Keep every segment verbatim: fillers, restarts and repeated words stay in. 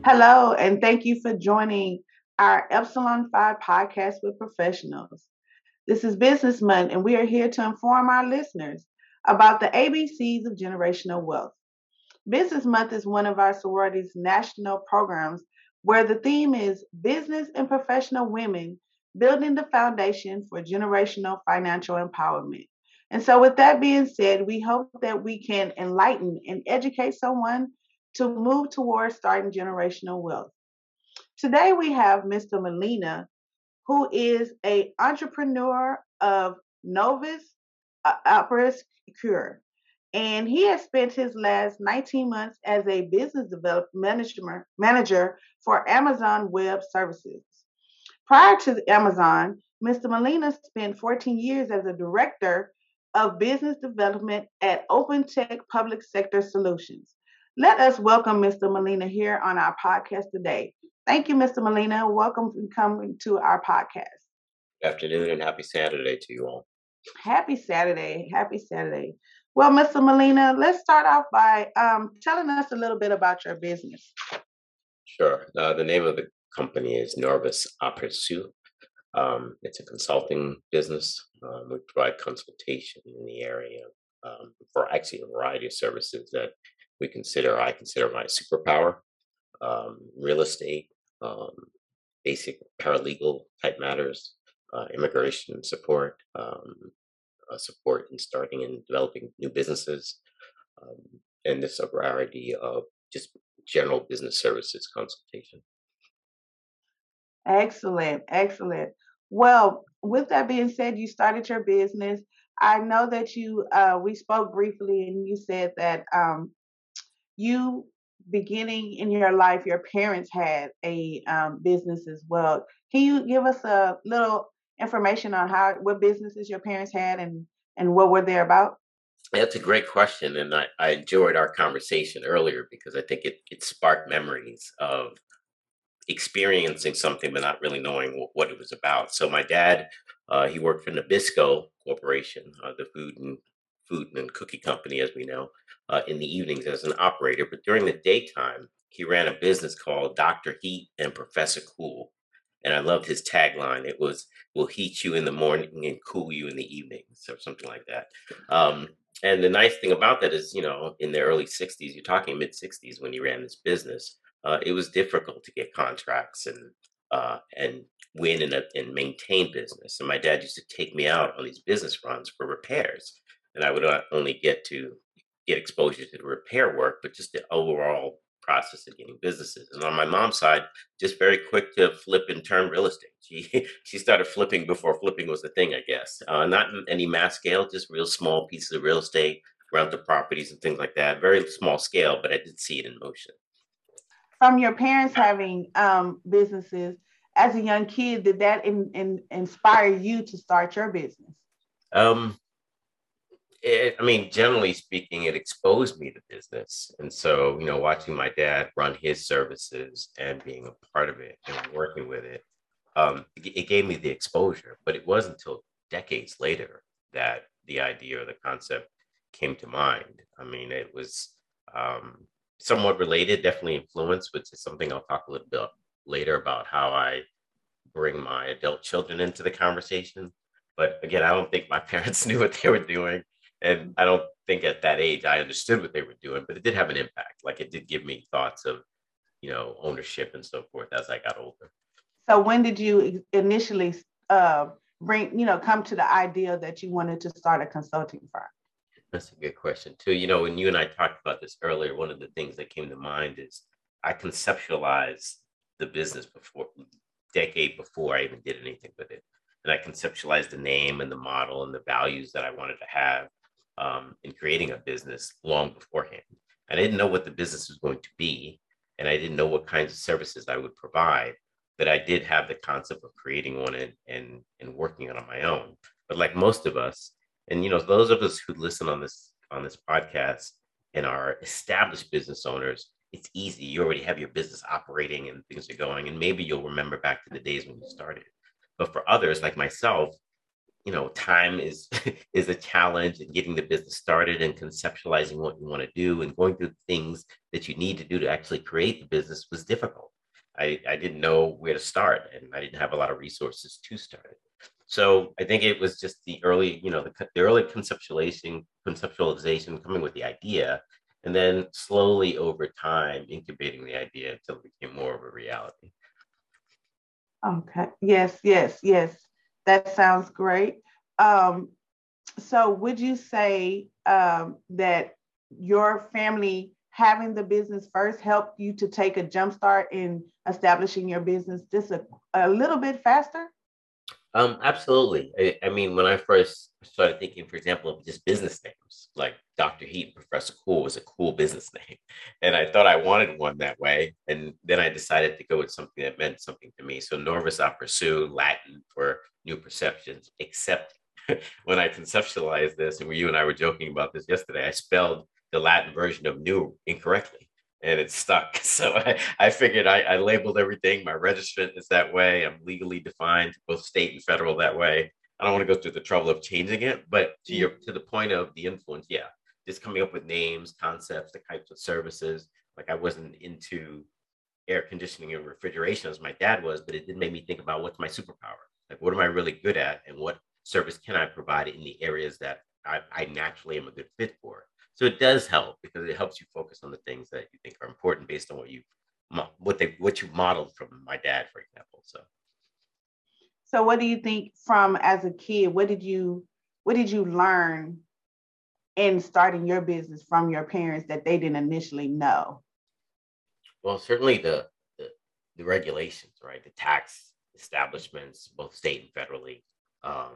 Hello, and thank you for joining our Epsilon five podcast with professionals. This is Business Month, and we are here to inform our listeners about the A B Cs of generational wealth. Business Month is one of our sorority's national programs where the theme is business and professional women building the foundation for generational financial empowerment. And so, with that being said, we hope that we can enlighten and educate someone to move towards starting generational wealth. Today, we have Mister Molina, who is a entrepreneur of Novus uh, Operas Cure. And he has spent his last nineteen months as a business development manager, manager for Amazon Web Services. Prior to Amazon, Mister Molina spent fourteen years as a director of business development at Open Tech Public Sector Solutions. Let us welcome Mister Molina here on our podcast today. Thank you, Mister Molina. Welcome for coming to our podcast. Good afternoon and happy Saturday to you all. Happy Saturday. Happy Saturday. Well, Mister Molina, let's start off by um, telling us a little bit about your business. Sure. Uh, the name of the company is Novus Aperçu. Um, it's a consulting business. Um, we provide consultation in the area um, for actually a variety of services that we consider, I consider my superpower, um, real estate, um, basic paralegal type matters, uh, immigration support, um, uh, support in starting and developing new businesses, um, and this a variety of just general business services consultation. Excellent. Excellent. Well, with that being said, you started your business. I know that you, uh, we spoke briefly and you said that um, you beginning in your life, your parents had a um, business as well. Can you give us a little information on how what businesses your parents had and and what were they about? That's a great question, and I, I enjoyed our conversation earlier because I think it, it sparked memories of experiencing something but not really knowing wh- what it was about. So my dad, uh, he worked for Nabisco Corporation, uh, the food and food and cookie company, as we know, uh, in the evenings as an operator. But during the daytime, he ran a business called Doctor Heat and Professor Cool. And I loved his tagline. It was, "We'll heat you in the morning and cool you in the evenings," or something like that. Um, and the nice thing about that is, you know, in the early sixties, you're talking mid sixties when he ran this business, uh, it was difficult to get contracts and uh, and win and, uh, and maintain business. And my dad used to take me out on these business runs for repairs, and I would not only get to get exposure to the repair work, but just the overall process of getting businesses. And on my mom's side, just very quick to flip and turn real estate. She she started flipping before flipping was the thing, I guess. Uh, not in any mass scale, just real small pieces of real estate, rental properties and things like that. Very small scale, but I did see it in motion. From your parents having um, businesses as a young kid, did that in, in, inspire you to start your business? Um, it, I mean, generally speaking, it exposed me to business. And so, you know, watching my dad run his services and being a part of it and working with it, um, it, it gave me the exposure. But it wasn't until decades later that the idea or the concept came to mind. I mean, it was um, somewhat related, definitely influenced, which is something I'll talk a little bit later about how I bring my adult children into the conversation. But again, I don't think my parents knew what they were doing. And I don't think at that age I understood what they were doing, but it did have an impact. Like it did give me thoughts of, you know, ownership and so forth as I got older. So when did you initially uh, bring, you know, come to the idea that you wanted to start a consulting firm? That's a good question too. You know, when you and I talked about this earlier, one of the things that came to mind is I conceptualized the business before, decade before I even did anything with it. And I conceptualized the name and the model and the values that I wanted to have um, in creating a business long beforehand. And I didn't know what the business was going to be, and I didn't know what kinds of services I would provide. But I did have the concept of creating one and and, and working it on my own. But like most of us, and you know, those of us who listen on this on this podcast and are established business owners, it's easy. You already have your business operating and things are going, and maybe you'll remember back to the days when you started. But for others like myself, you know, time is is a challenge, and getting the business started and conceptualizing what you want to do and going through the things that you need to do to actually create the business was difficult. I, I didn't know where to start, and I didn't have a lot of resources to start it. So I think it was just the early, you know, the, the early conceptualization, conceptualization, coming with the idea, and then slowly over time incubating the idea until it became more of a reality. Okay. Yes, yes, yes. That sounds great. Um, so would you say um, that your family having the business first helped you to take a jump start in establishing your business just a, a little bit faster? Um, absolutely. I, I mean, when I first started thinking, for example, of just business names, like doctor Heat and Professor Cool was a cool business name. And I thought I wanted one that way. And then I decided to go with something that meant something to me. So Norvis a Pursue, Latin for new perceptions, except when I conceptualized this, and you and I were joking about this yesterday, I spelled the Latin version of new incorrectly, and it stuck. So I, I figured I, I labeled everything. My registrant is that way. I'm legally defined, both state and federal, that way. I don't want to go through the trouble of changing it, but to your to the point of the influence, yeah, just coming up with names, concepts, the types of services. Like I wasn't into air conditioning and refrigeration as my dad was, but it did make me think about what's my superpower. Like what am I really good at, and what service can I provide in the areas that I, I naturally am a good fit for. So it does help because it helps you focus on the things that you think are important based on what you what they what you modeled from my dad, for example. So So what do you think from as a kid, what did you what did you learn in starting your business from your parents that they didn't initially know? well, certainly the the, the regulations, right? The tax establishments, both state and federally, um,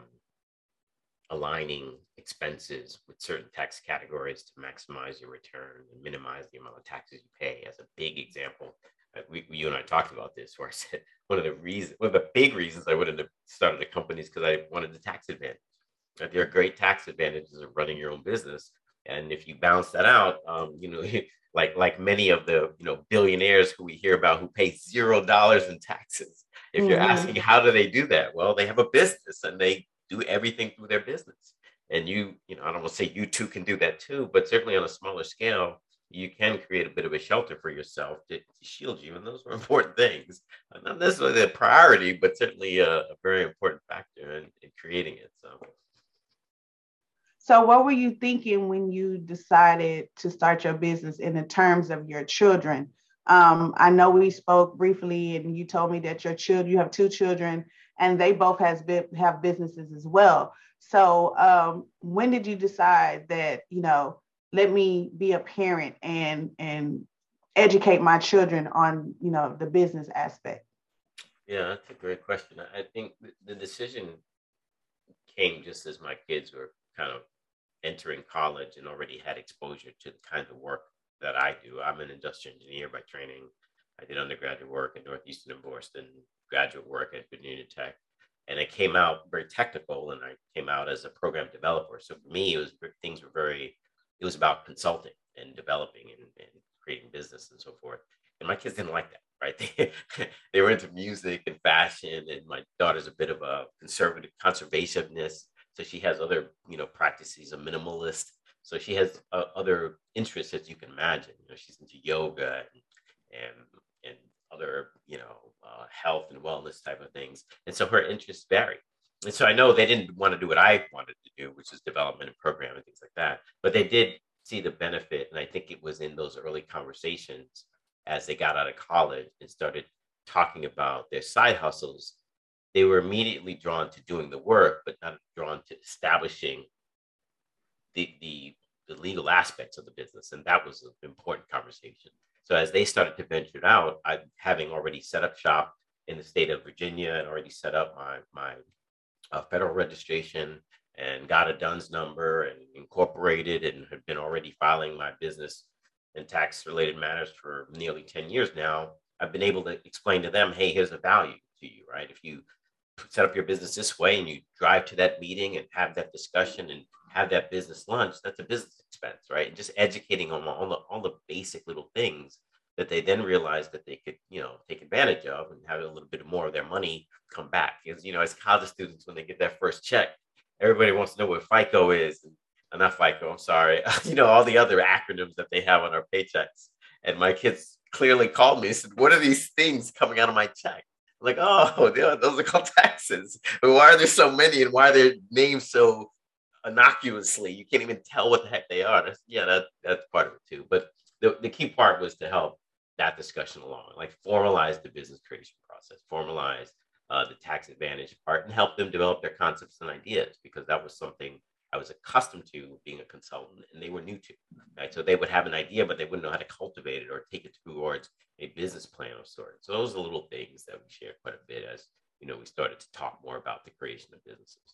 aligning expenses with certain tax categories to maximize your return and minimize the amount of taxes you pay. As a big example, uh, we, you and I talked about this, where I said one of the reasons, one of the big reasons I wouldn't have started a company is because I wanted the tax advantage. Uh, There are great tax advantages of running your own business, and if you balance that out, um, you know, like like many of the you know billionaires who we hear about who pay zero dollars in taxes. If you're asking Mm-hmm. how do they do that, well, they have a business and they do everything through their business. And you, you know, I don't want to say you too can do that too, but certainly on a smaller scale, you can create a bit of a shelter for yourself to, to shield you. And those are important things. Not necessarily a priority, but certainly a, a very important factor in, in creating it. So So, what were you thinking when you decided to start your business in the terms of your children? Um, I know we spoke briefly, and you told me that your children, you have two children, and they both has have businesses as well. So, um, when did you decide that you know, let me be a parent and and educate my children on you know the business aspect? yeah, that's a great question. I I think th- the decision came just as my kids were kind of entering college and already had exposure to the kind of work that I do. I'm an industrial engineer by training. I did undergraduate work at Northeastern and Boston, graduate work at Virginia Tech, and I came out very technical. And I came out as a program developer. So for me, it was things were very. It was about consulting and developing and, and creating business and so forth. And my kids didn't like that, right? They they were into music and fashion, and my daughter's a bit of a conservative conservationist, so she has other, you know, practices, a minimalist. So she has uh, other interests as you can imagine. You know, she's into yoga and and, and other, you know, uh, health and wellness type of things. And so her interests vary. And so I know they didn't want to do what I wanted to do, which is development and program and things like that. But they did see the benefit. And I think it was in those early conversations as they got out of college and started talking about their side hustles, they were immediately drawn to doing the work, but not drawn to establishing the the the legal aspects of the business, and that was an important conversation. So as they started to venture out, I having already set up shop in the state of Virginia and already set up my my uh, federal registration and got a DUNS number and incorporated and had been already filing my business and tax related matters for nearly ten years now. I've been able to explain to them, hey, here's a value to you, right? If you set up your business this way and you drive to that meeting and have that discussion and have that business lunch, that's a business expense, right? And just educating them on the all the basic little things that they then realize that they could, you know, take advantage of and have a little bit more of their money come back. Because, you know, as college students, when they get that first check, everybody wants to know what FICO is. Uh, not FICO, I'm sorry. You know, all the other acronyms that they have on our paychecks. And my kids clearly called me and said, what are these things coming out of my check? I'm like, oh, those are called taxes. But why are there so many and why are their names so innocuously? You can't even tell what the heck they are. That's, yeah, that, that's part of it too. But the, the key part was to help that discussion along, like formalize the business creation process, formalize uh, the tax advantage part, and help them develop their concepts and ideas, because that was something I was accustomed to being a consultant and they were new to, right? So they would have an idea, but they wouldn't know how to cultivate it or take it towards a business plan of sorts. So those are the little things that we share quite a bit as, you know, we started to talk more about the creation of businesses.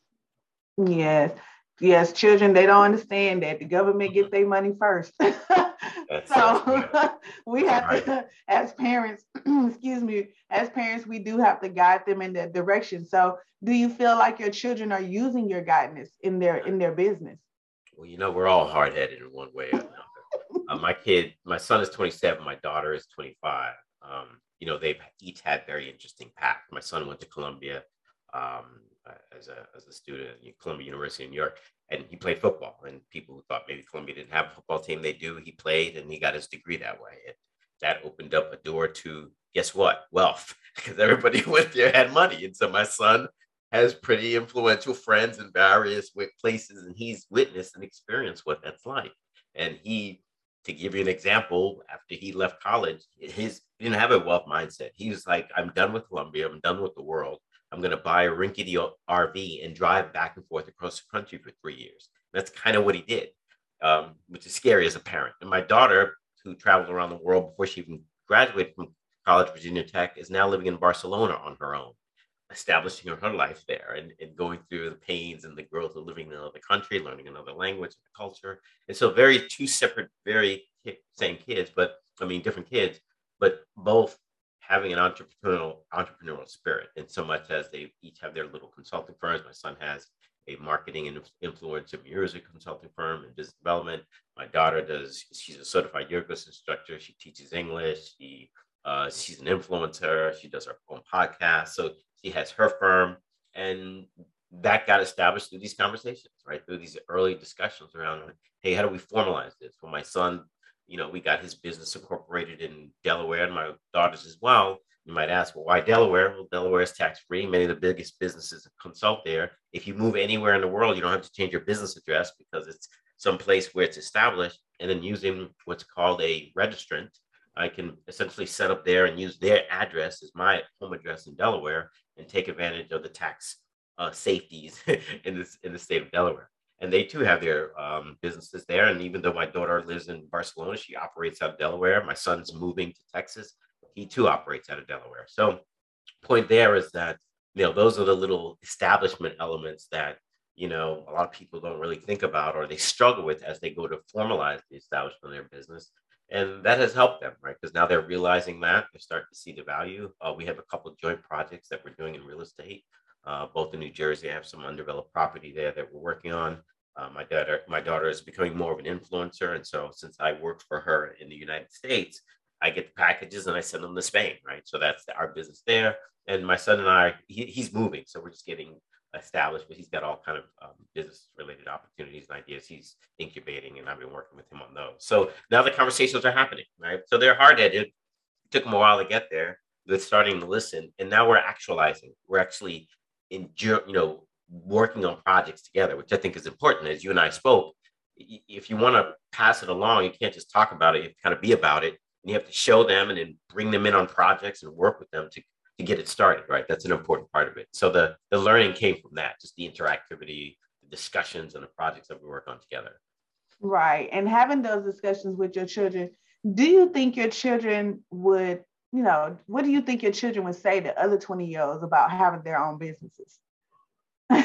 Yes. Yes, children, they don't understand that the government get their money first. That's, so that's we have right. to, as parents, excuse me, as parents, we do have to guide them in that direction. So do you feel like your children are using your guidance in their in their business? Well, you know, we're all hard-headed in one way or another. uh, my kid, my son is twenty-seven, my daughter is twenty-five. Um, you know, they've each had very interesting paths. My son went to Columbia um, as a as a student at Columbia University in New York, and he played football. And people who thought maybe Columbia didn't have a football team, they do. He played, and he got his degree that way. And that opened up a door to, guess what? Wealth, because everybody who went there had money. And so my son has pretty influential friends in various places, and he's witnessed and experienced what that's like. And he, to give you an example, after he left college, his he didn't have a wealth mindset. He was like, I'm done with Columbia. I'm done with the world. I'm going to buy a rinkety R V and drive back and forth across the country for three years. That's kind of what he did, um, which is scary as a parent. And my daughter, who traveled around the world before she even graduated from college, Virginia Tech, is now living in Barcelona on her own, establishing her life there and, and going through the pains and the growth of living in another country, learning another language and culture. And so very two separate, very same kids, but I mean, different kids, but both having an entrepreneurial entrepreneurial spirit, in so much as they each have their little consulting firms. My son has a marketing and influencer music consulting firm and business development. My daughter does, she's a certified yoga instructor. She teaches English. She uh, she's an influencer. She does her own podcast. So she has her firm, and that got established through these conversations, right? Through these early discussions around, hey, how do we formalize this? For my son, you know, we got his business incorporated in Delaware, and my daughters as well. You might ask, well, why Delaware? Well, Delaware is tax-free. Many of the biggest businesses consult there. If you move anywhere in the world, you don't have to change your business address because it's someplace where it's established. And then using what's called a registrant, I can essentially set up there and use their address as my home address in Delaware and take advantage of the tax uh, safeties in this in the state of Delaware. And they too have their um, businesses there. And even though my daughter lives in Barcelona, she operates out of Delaware. My son's moving to Texas. He too operates out of Delaware. So point there is that, you know, those are the little establishment elements that, you know, a lot of people don't really think about, or they struggle with as they go to formalize the establishment of their business. And that has helped them, right? Because now they're realizing that, they're starting to see the value. Uh, we have a couple of joint projects that we're doing in real estate. Uh, both in New Jersey, I have some undeveloped property there that we're working on. Uh, my daughter, my daughter is becoming more of an influencer, and so since I work for her in the United States, I get the packages and I send them to Spain, right? So that's our business there. And my son and I, he, he's moving, so we're just getting established, but he's got all kind of um, business-related opportunities and ideas he's incubating, and I've been working with him on those. So now the conversations are happening, right? So they're hard-headed. It took them a while to get there. They're starting to listen, and now we're actualizing. We're actually in, you know, working on projects together, which I think is important. As you and I spoke, if you want to pass it along, you can't just talk about it. You have to kind of be about it, and you have to show them and then bring them in on projects and work with them to, to get it started, right? That's an important part of it. So the, the learning came from that, just the interactivity, the discussions, and the projects that we work on together. Right. And having those discussions with your children, do you think your children would, you know, what do you think your children would say to other twenty-year-olds about having their own businesses? You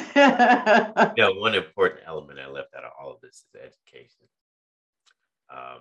know, one important element I left out of all of this is education. Um,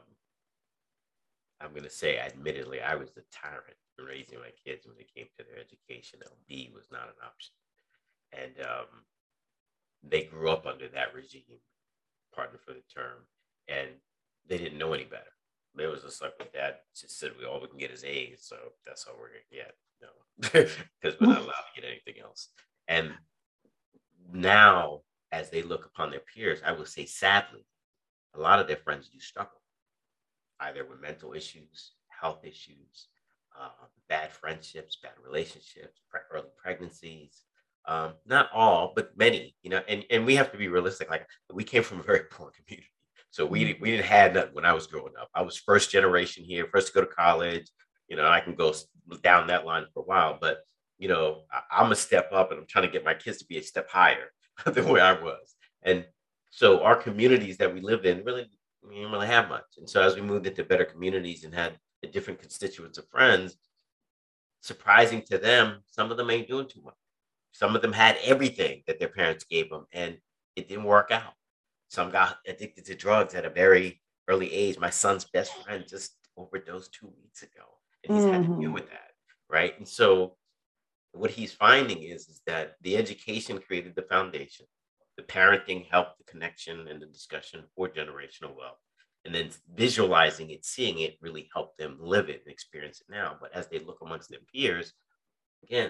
I'm going to say, admittedly, I was the tyrant in raising my kids when it came to their education. L B was not an option. And um, they grew up under that regime, pardon for the term, and they didn't know any better. There was just like, my dad just said, we all we can get is A's, so that's all we're going to get, you know, because we're not allowed to get anything else. And now, as they look upon their peers, I would say sadly, a lot of their friends do struggle, either with mental issues, health issues, uh, bad friendships, bad relationships, pre- early pregnancies. Um, not all, but many, you know, and, and we have to be realistic. Like, we came from a very poor community. So we, di- we Mhm. didn't have nothing when I was growing up. I was first generation here, first to go to college. You know, I can go s- down that line for a while, but, you know, I, I'm a step up and I'm trying to get my kids to be a step higher than where I was. And so our communities that we lived in really, we didn't really have much. And so as we moved into better communities and had a different constituents of friends, surprising to them, some of them ain't doing too much. Some of them had everything that their parents gave them, and it didn't work out. Some got addicted to drugs at a very early age. My son's best friend just overdosed two weeks ago, and he's had to deal Mhm. with that, right? And so what he's finding is, is that the education created the foundation. The parenting helped the connection and the discussion for generational wealth. And then visualizing it, seeing it really helped them live it and experience it now. But as they look amongst their peers, again,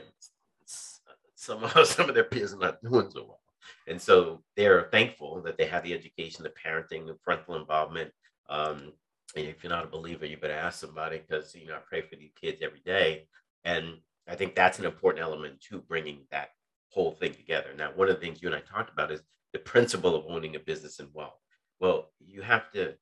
s- some of some of their peers are not doing so well, and so they're thankful that they have the education, the parenting, the parental involvement. Um, and if you're not a believer, you better ask somebody, because you know I pray for these kids every day, and I think that's an important element to bringing that whole thing together. Now, one of the things you and I talked about is the principle of owning a business and wealth. Well, you have to,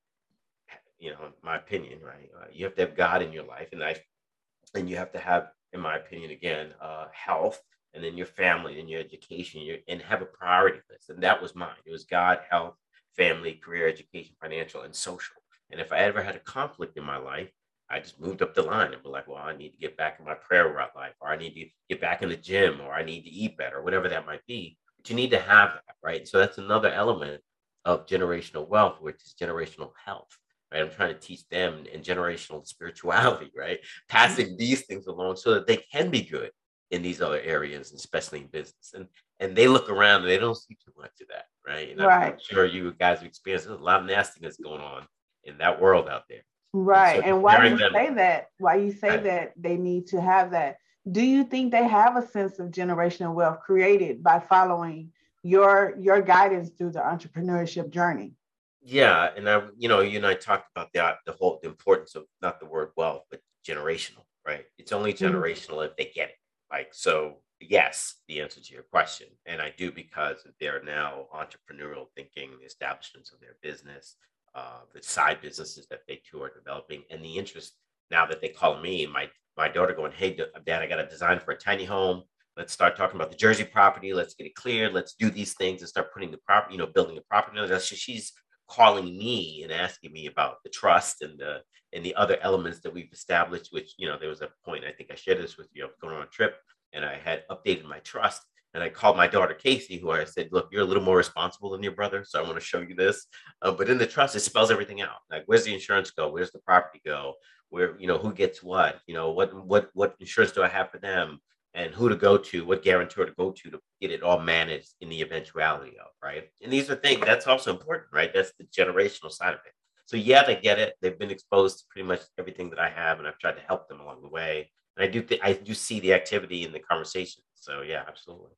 you know, in my opinion, right? Uh, you have to have God in your life, and I and you have to have, in my opinion, again, uh, health, and then your family and your education, your, and have a priority list. And that was mine. It was God, health, family, career, education, financial, and social. And if I ever had a conflict in my life, I just moved up the line and be like, well, I need to get back in my prayer life, or I need to get back in the gym, or I need to eat better, whatever that might be. But you need to have that, right? So that's another element of generational wealth, which is generational health. Right? I'm trying to teach them in generational spirituality, right? Passing these things along so that they can be good in these other areas, especially in business. And and they look around and they don't see too much of that, right? And I'm, I'm Right. sure you guys have experienced, there's a lot of nastiness going on in that world out there. And Right. so And why preparing you them, say that, why you say right? that they need to have that, do you think they have a sense of generational wealth created by following your your guidance through the entrepreneurship journey? Yeah, and I, you know, you and I talked about the the whole the importance of not the word wealth, but generational, right? It's only Mhm. generational if they get it. Like, so yes, the answer to your question, and I do, because they're now entrepreneurial thinking, the establishments of their business, uh, the side businesses that they too are developing, and the interest now that they call me, my my daughter going, hey, D- Dad, I got a design for a tiny home. Let's start talking about the Jersey property. Let's get it cleared. Let's do these things and start putting the property, you know, building the property. That's just, she's calling me and asking me about the trust and the and the other elements that we've established. Which, you know, there was a point, I think I shared this with you. I was going on a trip and I had updated my trust. And I called my daughter Casey, who I said, "Look, you're a little more responsible than your brother, so I want to show you this." Uh, but in the trust, it spells everything out. Like, where's the insurance go? Where's the property go? Where, you know, who gets what? You know, what what what insurance do I have for them? And who to go to, what guarantor to go to to get it all managed in the eventuality of, right? And these are things that's also important, right? That's the generational side of it. So yeah, they get it. They've been exposed to pretty much everything that I have, and I've tried to help them along the way. And I do think I do see the activity in the conversation. So yeah, absolutely.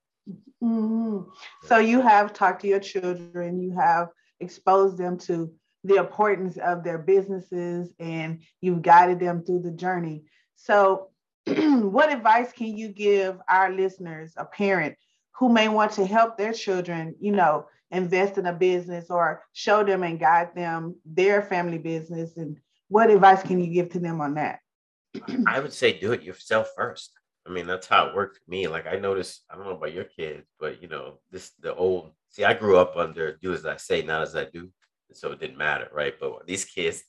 Mhm. Yeah. So you have talked to your children, you have exposed them to the importance of their businesses, and you've guided them through the journey. So, what advice can you give our listeners, a parent who may want to help their children, you know, invest in a business or show them and guide them their family business? And what advice can you give to them on that? I would say do it yourself first. I mean, that's how it worked for me. Like, I noticed, I don't know about your kids, but you know, this the old see, I grew up under do as I say, not as I do. And so it didn't matter, right? But these kids,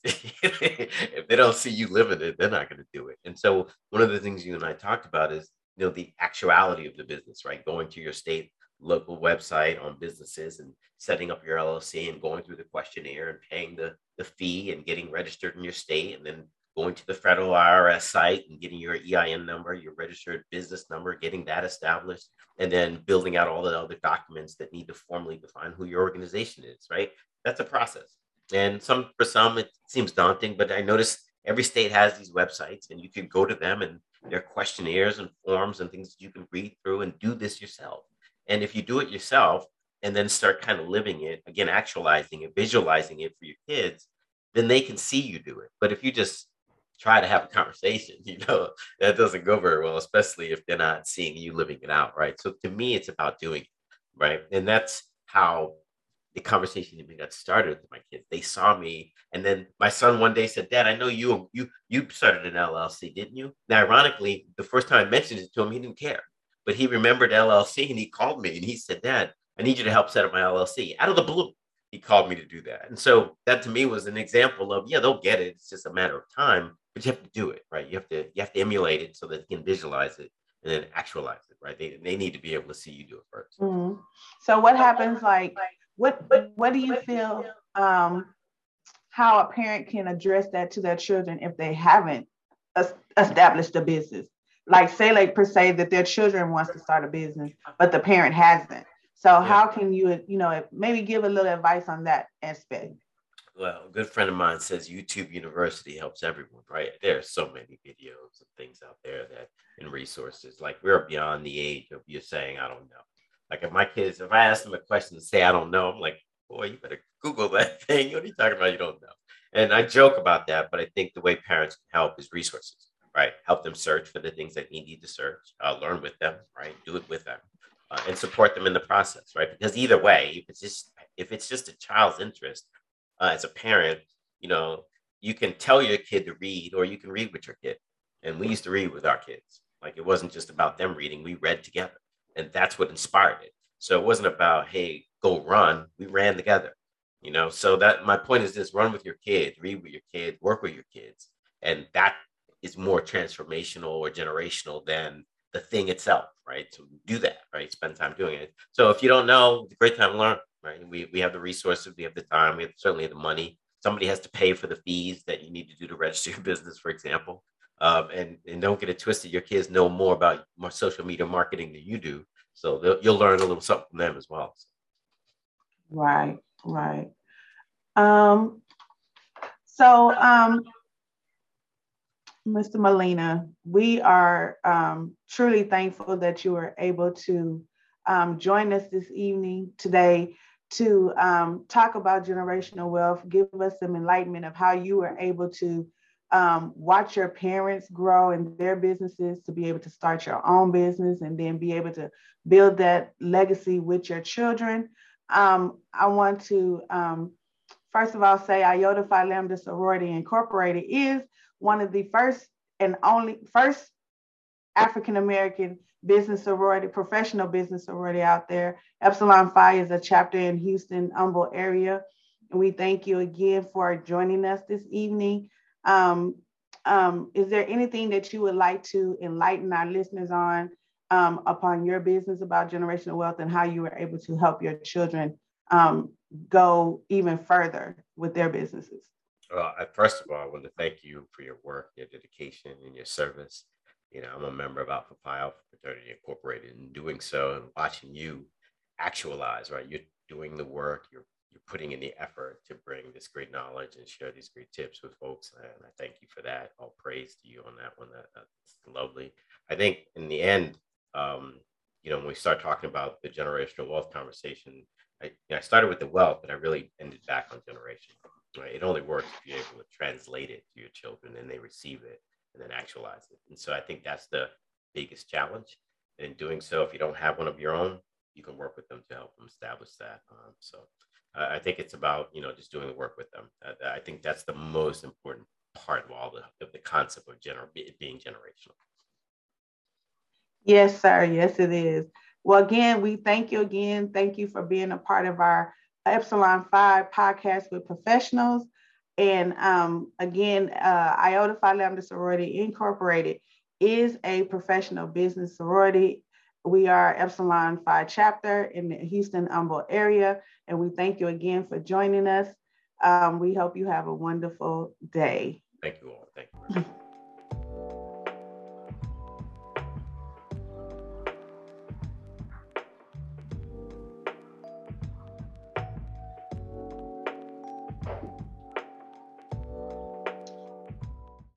if they don't see you living it, they're not gonna do it. And so one of the things you and I talked about is, you know, the actuality of the business, right? Going to your state local website on businesses and setting up your L L C and going through the questionnaire and paying the the fee and getting registered in your state, and then going to the federal I R S site and getting your E I N number, your registered business number, getting that established, and then building out all the other documents that need to formally define who your organization is, right? That's a process. And some for some it seems daunting, but I notice every state has these websites and you can go to them, and there are questionnaires and forms and things that you can read through and do this yourself. And if you do it yourself and then start kind of living it, again, actualizing it, visualizing it for your kids, then they can see you do it. But if you just try to have a conversation, you know, that doesn't go very well, especially if they're not seeing you living it out, right? So to me, it's about doing it, right? And that's how the conversation even got started with my kids. They saw me, and then my son one day said, "Dad, I know you you you started an L L C, didn't you?" Now, ironically, the first time I mentioned it to him, he didn't care, but he remembered L L C, and he called me and he said, "Dad, I need you to help set up my L L C." Out of the blue, he called me to do that, and so that to me was an example of, yeah, they'll get it. It's just a matter of time, but you have to do it, right? You have to you have to emulate it so that they can visualize it and then actualize it, right? They they need to be able to see you do it first. Mm-hmm. So what happens, like, what what do you feel, um, how a parent can address that to their children if they haven't es- established a business? Like, say, like, per se, that their children wants to start a business, but the parent hasn't. So Yeah. how can you, you know, maybe give a little advice on that aspect? Well, a good friend of mine says YouTube University helps everyone, right? There are so many videos and things out there that and resources. Like, we're beyond the age of you saying, I don't know. Like, if my kids, if I ask them a question and say I don't know, I'm like, boy, you better Google that thing. What are you talking about? You don't know. And I joke about that, but I think the way parents can help is resources, right? Help them search for the things that they need to search, uh, learn with them, right? Do it with them. Uh, and support them in the process, right? Because either way, if it's just if it's just a child's interest, uh, as a parent, you know, you can tell your kid to read or you can read with your kid. And we used to read with our kids. Like, it wasn't just about them reading, we read together. And that's what inspired it. So it wasn't about, hey, go run. We ran together. You know, so that my point is this: run with your kids, read with your kids, work with your kids. And that is more transformational or generational than the thing itself, right? To do that, right? Spend time doing it. So if you don't know, it's a great time to learn, right? We we have the resources, we have the time, we have certainly the money. Somebody has to pay for the fees that you need to do to register your business, for example. Um, and and don't get it twisted. Your kids know more about more social media marketing than you do, so they'll- you'll learn a little something from them as well. Right, right. Um, so, um, Mister Molina, we are um, truly thankful that you were able to um, join us this evening today to um, talk about generational wealth, give us some enlightenment of how you were able to um, watch your parents grow in their businesses, to be able to start your own business and then be able to build that legacy with your children. Um, I want to um, first of all say Iota Phi Lambda Sorority Incorporated is one of the first and only first African American business sorority, professional business sorority out there. Epsilon Phi is a chapter in Houston, Humble area. And we thank you again for joining us this evening. Um, um, is there anything that you would like to enlighten our listeners on um, upon your business about generational wealth and how you were able to help your children um, go even further with their businesses? Well, I, first of all, I want to thank you for your work, your dedication, and your service. You know, I'm a member of Alpha Phi Alpha Fraternity Incorporated, and doing so and watching you actualize, right? You're doing the work, you're you're putting in the effort to bring this great knowledge and share these great tips with folks. And I thank you for that. All praise to you on that one. That, that's lovely. I think in the end, um, you know, when we start talking about the generational wealth conversation, I, you know, I started with the wealth, but I really ended back on generation. Right? It only works if you're able to translate it to your children and they receive it and then actualize it. And so I think that's the biggest challenge. And in doing so, if you don't have one of your own, you can work with them to help them establish that. Um, so uh, I think it's about, you know, just doing the work with them. Uh, I think that's the most important part of all the of the concept of gener- being generational. Yes, sir. Yes, it is. Well, again, we thank you again. Thank you for being a part of our Epsilon Phi podcast with professionals. And um, again, uh, Iota Phi Lambda Sorority Incorporated is a professional business sorority. We are Epsilon Phi chapter in the Houston Humble area. And we thank you again for joining us. Um, we hope you have a wonderful day. Thank you all. Thank you.